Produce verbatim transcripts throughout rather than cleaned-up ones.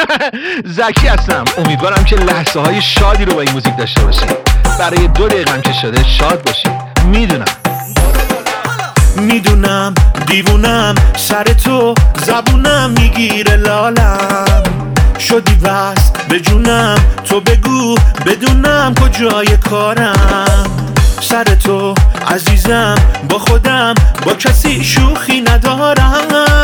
زکی هستم. امیدوارم که لحظه های شادی رو با این موزیک داشته باشید. برای دو دقیقه هم که شده شاد باشید. میدونم میدونم دیوونم، سر تو زبونم میگیره لالم، شدی وصل به جونم، تو بگو بدونم کجای کارم. سر تو عزیزم، با خودم با کسی شوخی ندارم.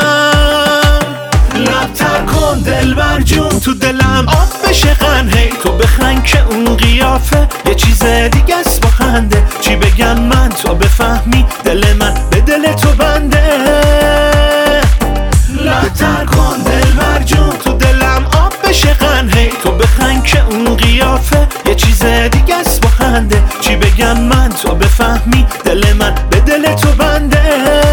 لبتر کن دلبر جون، تو دلم آب بشه قنهی، تو بخند که اون قیافه یه چیز دیگه است با خنده. چی بگم من تا بفهمی دل من به دل تو بنده. لبتر کن دلبر جون، تو دلم آب بشه قنهی، تو بخند که اون قیافه یه چیز دیگه است با خنده. چی بگم من تا بفهمی دل من به دل تو بنده.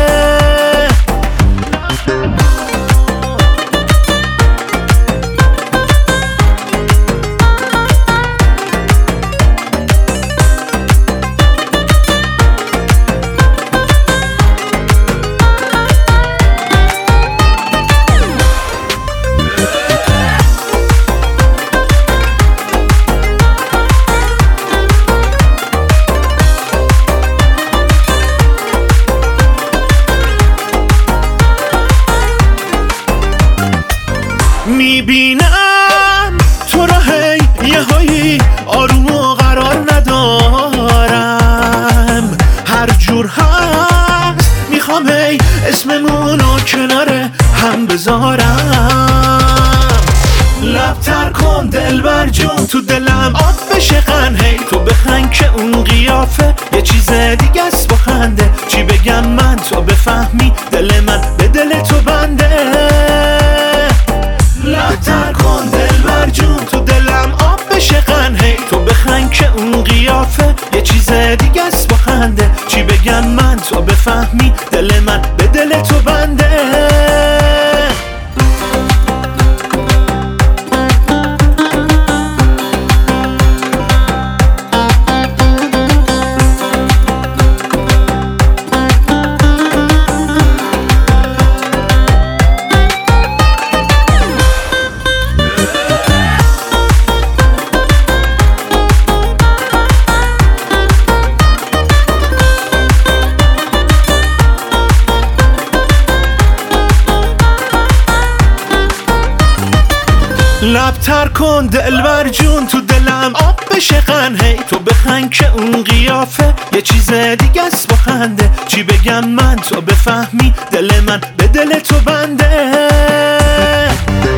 میبینم تو را هی یه هایی آروم و قرار ندارم، هر جور هست میخوام هی اسممون رو کنار هم بذارم. لبتر کن دلبر جون، تو دلم آب بشه قنهی، تو بخند که اون قیافه یه چیز دیگه است با خنده. چی بگم من تا بفهمی دل من به دل تو بنده. لبتر کن دلبر جون، تو دلم آب بشه قنهی، تو بخند که اون قیافه یه چیز دیگه است با خنده. چی بگم من تا بفهمی دل من به دل تو بنده. لبتر کن دلبر جون، تو دلم آب بشه قنهی، تو بخند که اون قیافه یه چیز دیگه است با خنده. چی بگم من تا بفهمی دل من به دل تو بنده.